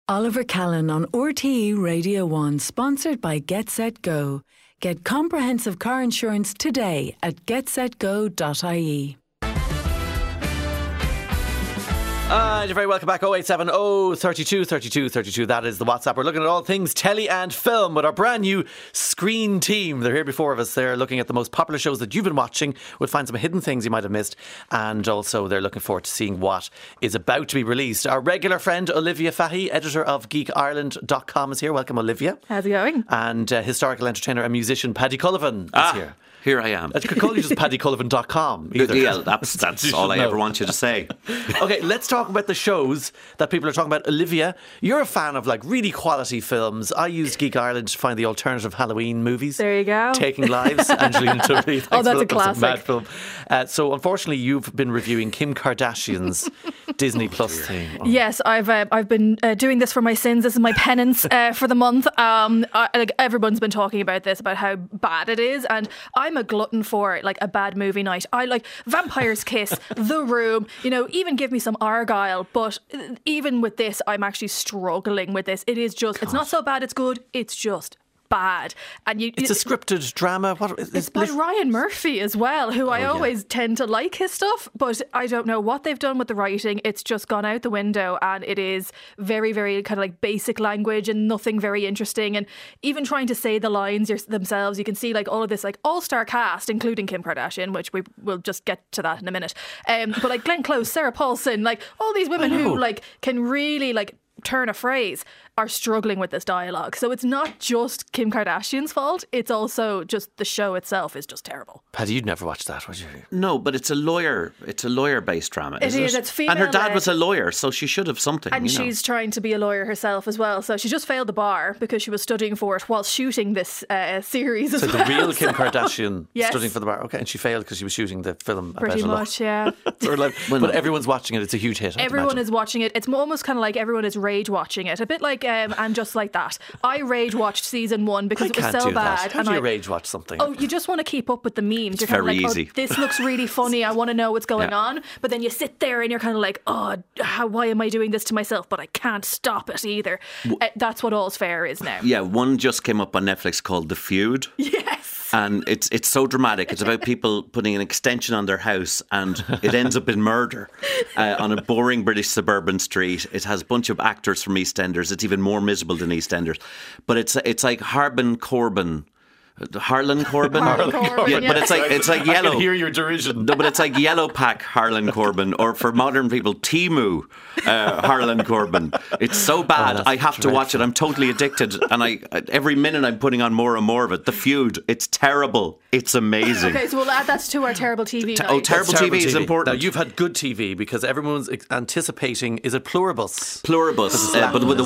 Oliver Callan on RTE Radio 1, sponsored by Get Set Go. Get comprehensive car insurance today at getsetgo.ie. You're very welcome back. 0870 32 32 32. That is the WhatsApp. We're looking at all things telly and film with our brand new screen team. They're here before of us. They're looking at the most popular shows that you've been watching. We'll find some hidden things you might have missed. And also they're looking forward to seeing what is about to be released. Our regular friend Olivia Fahy, editor of GeekIreland.com, is here. Welcome, Olivia. How's it going? And historical entertainer and musician Paddy Cullivan is here. Here I am. I could call you just paddycullivan.com. Yeah, that's all I ever want you to say. Okay, let's talk about the shows that people are talking about. Olivia, you're a fan of like really quality films. I used Geek Ireland to find the alternative Halloween movies. There you go. Taking Lives, Angelina Jolie. Oh, that's a classic. Mad film. So unfortunately, you've been reviewing Kim Kardashian's Disney Plus thing. Oh. Yes, I've been doing this for my sins. This is my penance for the month. Everyone's been talking about this, about how bad it is, and I'm a glutton for like a bad movie night. I like Vampire's Kiss, The Room, even give me some Argyle, but even with this I'm actually struggling with this. It is just, it's not so bad it's good, it's just bad. And it's a scripted drama. It's by Ryan Murphy as well, who I always tend to like his stuff, but I don't know what they've done with the writing. It's just gone out the window, and it is very, very kind of like basic language and nothing very interesting. And even trying to say the lines themselves, you can see like all of this like all-star cast, including Kim Kardashian, which we will just get to that in a minute. But like Glenn Close, Sarah Paulson, like all these women who like can really like turn a phrase, are struggling with this dialogue. So it's not just Kim Kardashian's fault, it's also just the show itself is just terrible. Paddy, you'd never watch that, would you? No, but it's a lawyer-based drama, It is. It's female. And her dad was a lawyer, so she should have something. And she's trying to be a lawyer herself as well. So she just failed the bar because she was studying for it while shooting this series as well. So the real Kim Kardashian yes. studying for the bar. Okay, and she failed because she was shooting the film pretty about much, yeah. But everyone's watching it. It's a huge hit. Everyone is watching it. It's almost kind of like everyone is rage watching it. A bit like And Just Like That. I rage watched season 1 because it was so bad. How do you rage watch something? Oh, you just want to keep up with the memes. You're very kind of like, easy. Oh, this looks really funny. I want to know what's going on. But then you sit there and you're kind of like, why am I doing this to myself? But I can't stop it either. That's what All's Fair is now. Yeah, one just came up on Netflix called The Feud. Yes. And it's so dramatic. It's about people putting an extension on their house and it ends up in murder on a boring British suburban street. It has a bunch of actors from EastEnders. It's even more miserable than EastEnders. But it's like Harlan Corbin. Harlan Corbin, yeah, but it's like yellow. I can hear your derision. No, but it's like Yellow Pack Harlan Corbin, or for modern people, Timu Harlan Corbin. It's so bad. I have to watch it. I'm totally addicted, and every minute I'm putting on more and more of it. The Feud. It's terrible. It's amazing. Okay, so we'll add that to our terrible TV. Terrible TV is important. Now you've had good TV because everyone's anticipating. Is it Pluribus? Pluribus, but with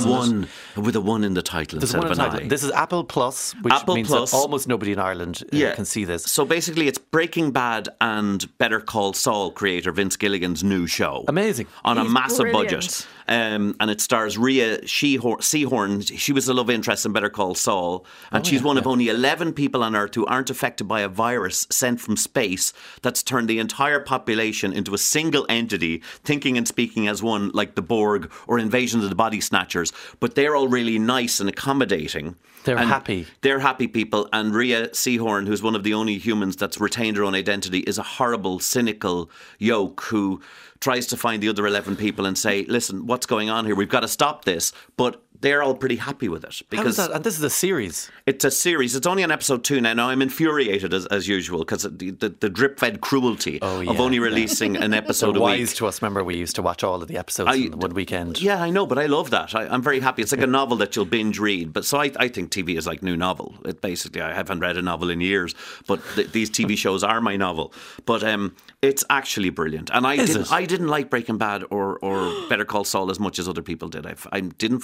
a one in the title instead of an I. This is Apple Plus, which means that almost nobody in Ireland can see this. So basically it's Breaking Bad and Better Call Saul creator Vince Gilligan's new show. Amazing. On He's a massive brilliant. budget. And it stars Rhea Seehorn. She was the love interest in Better Call Saul. And she's one of only 11 people on Earth who aren't affected by a virus sent from space that's turned the entire population into a single entity, thinking and speaking as one, like the Borg or Invasion of the Body Snatchers. But they're all really nice and accommodating. They're happy. They're happy people. And Rhea Seehorn, who's one of the only humans that's retained her own identity, is a horrible, cynical yoke who tries to find the other 11 people and say, listen, what's going on here? We've got to stop this. But they're all pretty happy with it. Because how is that? And this is a series. It's a series. It's only on episode 2 now. Now I'm infuriated as usual because the drip-fed cruelty of only releasing an episode a week. Wise to us. Remember, we used to watch all of the episodes in one weekend. Yeah, I know, but I love that. I'm very happy. It's like a novel that you'll binge read. But so I think TV is like new novel. It basically, I haven't read a novel in years, but these TV shows are my novel. But it's actually brilliant. And I didn't like Breaking Bad or Better Call Saul as much as other people did. I didn't find the characters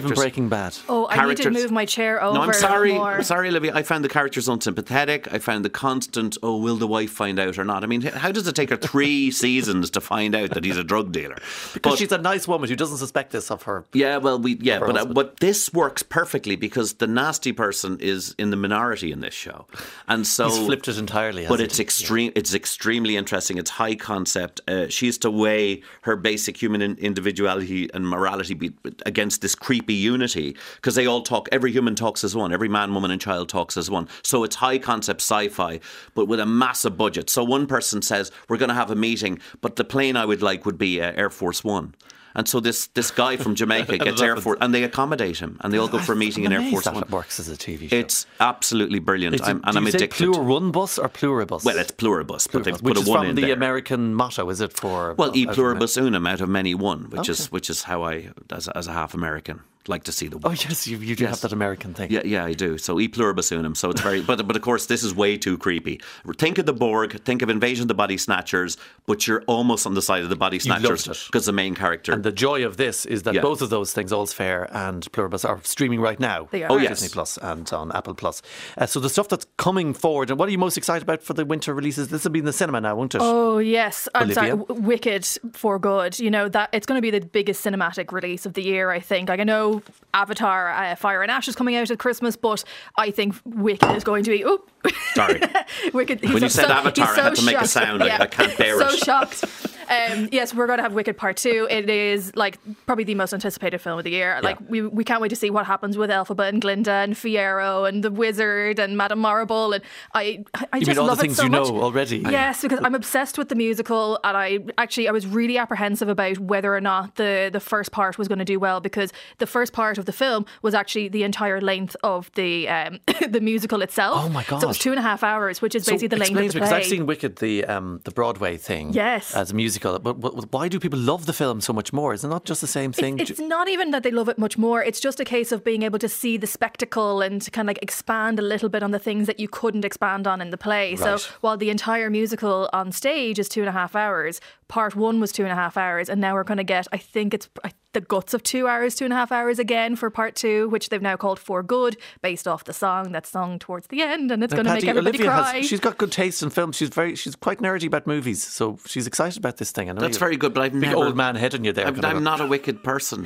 even Breaking Bad. Oh, I need to move my chair over. No, I'm sorry. More. I'm sorry, Olivia. I found the characters unsympathetic. I found the constant, will the wife find out or not? I mean, how does it take her 3 seasons to find out that he's a drug dealer? Because she's a nice woman who doesn't suspect this of her. Yeah, well, but this works perfectly because the nasty person is in the minority in this show, and so he's flipped it entirely. But it's extreme. It's extremely interesting. It's high concept. She has to weigh her basic human individuality and morality against this creepy unity, because they all talk. Every human talks as one. Every man, woman, and child talks as one. So it's high concept sci-fi, but with a massive budget. So one person says, we're going to have a meeting, but the plane I would like would be Air Force One. And so this guy from Jamaica gets Air Force, and they accommodate him, and they all go for a meeting in Air Force One. It works as a TV show. It's absolutely brilliant. I'm addicted. Pluribus or pluribus? Well, it's pluribus, but they've put a one in there. Which is from the American motto, is it for? Well, e pluribus unum, out of many one, which is how I, as a half American, like to see the world. Oh yes, you do have that American thing. Yeah, I do. So e pluribus unum. So it's very, but of course this is way too creepy. Think of the Borg, think of Invasion of the Body Snatchers, but you're almost on the side of the Body Snatchers because the main character. And the joy of this is that both of those things, All's Fair and Pluribus, are streaming right now. They are. Oh yes, Disney Plus and on Apple Plus. So the stuff that's coming forward, and what are you most excited about for the winter releases? This will be in the cinema now, won't it? Oh yes, I'm Olivia? sorry, Wicked for Good. You know that it's going to be the biggest cinematic release of the year. I think. Like I know Avatar. Fire and Ash is coming out at Christmas, but I think Wicked is going to be. Oh, sorry, Wicked. When you said Avatar, I had to make a sound. I can't bear it. So shocked. Yes, we're going to have Wicked Part 2. It is like probably the most anticipated film of the year. Like we can't wait to see what happens with Elphaba and Glinda and Fiyero and the Wizard and Madame Marble. And I you just mean all love the things it so you much. know already? Yes, because I'm obsessed with the musical, and I was really apprehensive about whether or not the first part was going to do well, because the first part of the film was actually the entire length of the the musical itself. Oh my god! So it was 2.5 hours, which is basically the length of the play. Because I've seen Wicked, the Broadway thing, yes, as a musical. But why do people love the film so much more? Is it not just the same thing? It's not even that they love it much more. It's just a case of being able to see the spectacle and to kind of like expand a little bit on the things that you couldn't expand on in the play. Right. So while the entire musical on stage is 2.5 hours, part 1 was 2.5 hours, and now we're going to get, I think it's the guts of 2 hours, 2.5 hours again for part 2, which they've now called For Good, based off the song that's sung towards the end, and it's going to make everybody cry. She's got good taste in film. She's quite nerdy about movies, so she's excited about this thing. I know that's very good, but I've big never old man head on you there. I'm not a Wicked person.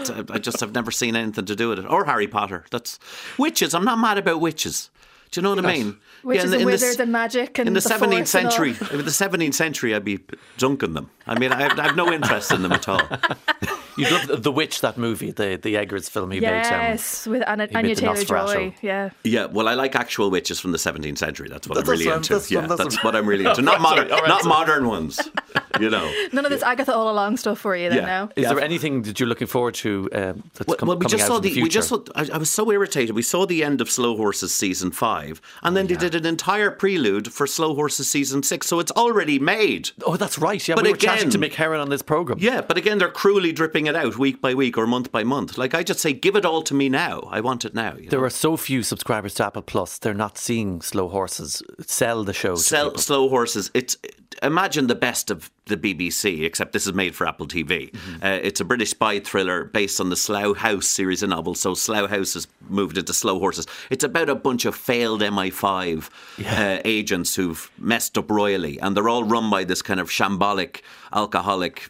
I've never seen anything to do with it, or Harry Potter. That's witches. I'm not mad about witches. Do you know what I mean? Witches and wizards and magic and in the the 17th century. In the 17th century, I'd be dunking them. I mean, I have no interest in them at all. You love The Witch, that movie, the Eggers film he made. Yes, with Anya Taylor-Joy. Yeah. Well, I like actual witches from the 17th century. That's what I'm really into. That's what I'm really into. Okay, not modern ones. You know, none of this Agatha All Along stuff for you then now. Is there anything that you're looking forward to that's coming out in the future? I was so irritated. We saw the end of Slow Horses season 5, and then they did an entire prelude for Slow Horses season 6. So it's already made. Oh, that's right. Yeah, but we were chatting to Mick Herron on this programme. Yeah, but again, they're cruelly dripping it out week by week or month by month. Like, I just say, give it all to me now. I want it now. There are so few subscribers to Apple Plus. They're not seeing Slow Horses. Sell the show. Slow Horses. Imagine the best of the BBC, except this is made for Apple TV. Mm-hmm. It's a British spy thriller based on the Slough House series of novels. So Slough House has moved into Slow Horses. It's about a bunch of failed MI5 agents who've messed up royally, and they're all run by this kind of shambolic, alcoholic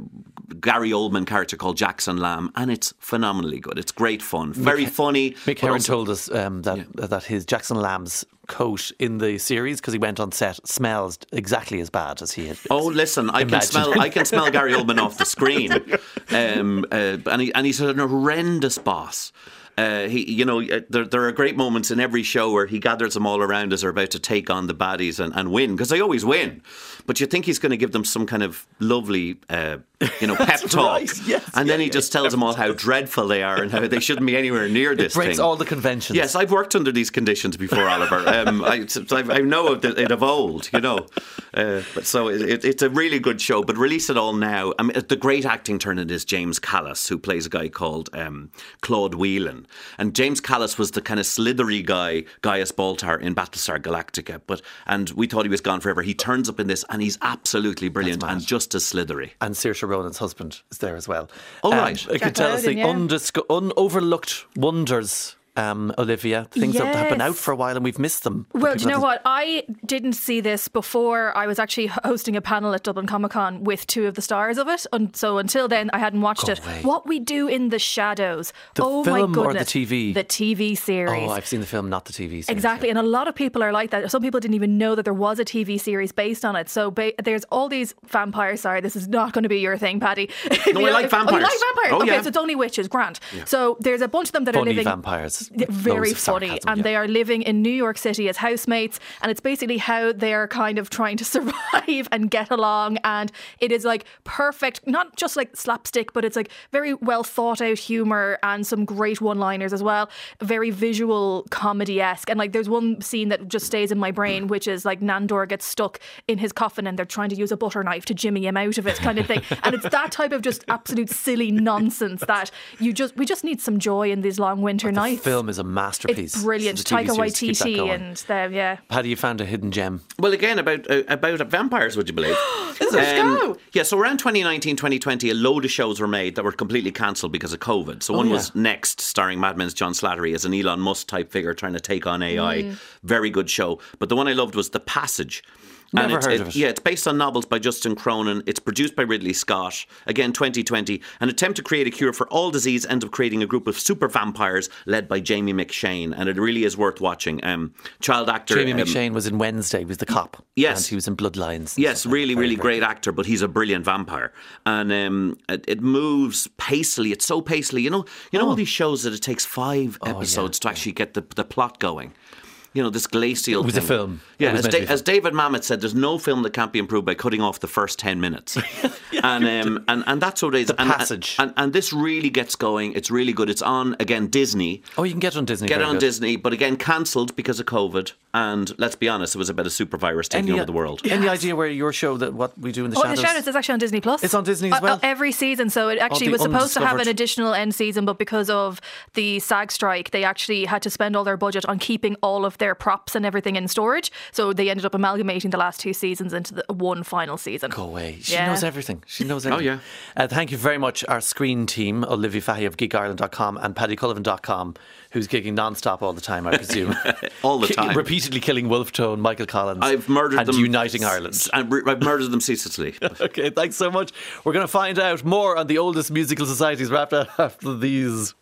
Gary Oldman character called Jackson Lamb, and it's phenomenally good. It's great fun, very funny. Mick Herron told us that his Jackson Lamb's coat in the series, because he went on set, smells exactly as bad as he had. Oh, listen, I can smell Gary Oldman off the screen, and he's an horrendous boss. There are great moments in every show where he gathers them all around as they're about to take on the baddies and win, because they always win. But you think he's going to give them some kind of lovely, pep talk, right. Yes, and then he just tells them all how dreadful they are and how they shouldn't be anywhere near this thing. It breaks all the conventions. Yes, I've worked under these conditions before, Oliver. I know it of old, But so it's a really good show. But release it all now. I mean, the great acting turn in is James Callis, who plays a guy called Claude Whelan. in. And James Callis was the kind of slithery guy, Gaius Baltar in Battlestar Galactica. And we thought he was gone forever. He turns up in this and he's absolutely brilliant and just as slithery. And Saoirse Ronan's husband is there as well. Oh, right. I could tell us the unoverlooked wonders. Olivia, things that have been out for a while and we've missed them. Well, do you know what? I didn't see this before. I was actually hosting a panel at Dublin Comic Con with two of the stars of it. And so until then, I hadn't watched it. What We Do in the Shadows. The oh film my goodness. Or the TV? The TV series. Oh, I've seen the film, not the TV series. Exactly. And a lot of people are like that. Some people didn't even know that there was a TV series based on it. So there's all these vampires. Sorry, this is not going to be your thing, Paddy. No, I like vampires. Oh, you like vampires? Oh, okay, yeah. so it's only witches. Grand. Yeah. So there's a bunch of them that funny are living... vampires. Very funny, and they are living in New York City as housemates, and it's basically how they're kind of trying to survive and get along, and it is like perfect, not just like slapstick, but it's like very well thought out humour and some great one-liners as well, very visual comedy-esque, and like there's one scene that just stays in my brain, which is like Nandor gets stuck in his coffin and they're trying to use a butter knife to jimmy him out of it kind of thing, and it's that type of just absolute silly nonsense that we just need some joy in these long winter nights. The film is a masterpiece. It's brilliant. Taika Waititi and them, yeah. Paddy, you found a hidden gem. Well, again, about vampires, would you believe? Is it? Go! Yeah, so around 2019, 2020, a load of shows were made that were completely cancelled because of COVID. So one was Next, starring Mad Men's John Slattery as an Elon Musk type figure trying to take on AI. Very good show. But the one I loved was The Passage. Never heard of it. Yeah, it's based on novels by Justin Cronin. It's produced by Ridley Scott. Again, 2020. An attempt to create a cure for all disease ends up creating a group of super vampires led by Jamie McShane. And it really is worth watching. Child actor. Jamie McShane was in Wednesday. He was the cop. Yes. And he was in Bloodlines. Yes, really great actor, but he's a brilliant vampire. And it moves pacily. It's so pacily. You know all these shows that it takes 5 episodes to actually get the plot going. You know, this glacial It was thing. a film. Yeah, as David Mamet said, there's no film that can't be improved by cutting off the first 10 minutes. And that's what it is. The Passage. And this really gets going. It's really good. It's on, again, Disney. Oh, you can get it on Disney. Get it on Disney, but again, cancelled because of COVID. And let's be honest, it was about a super virus taking over the world. Any idea where your show, that What We Do in the Shadows? The Shadows is actually on Disney Plus. It's on Disney as well? Every season. So it actually was supposed to have an additional end season, but because of the SAG strike, they actually had to spend all their budget on keeping all of their props and everything in storage. So they ended up amalgamating the last 2 seasons into the one final season. Go away. She knows everything. She knows everything. Oh, yeah. Thank you very much, our screen team, Olivia Fahy of geekireland.com and PaddyCullivan.com, who's gigging non-stop all the time, I presume. All the time. Repeatedly killing Wolf Tone, Michael Collins. I've murdered them. Uniting Ireland. I've murdered them ceaselessly. Okay, thanks so much. We're going to find out more on the oldest musical societies wrapped up after these.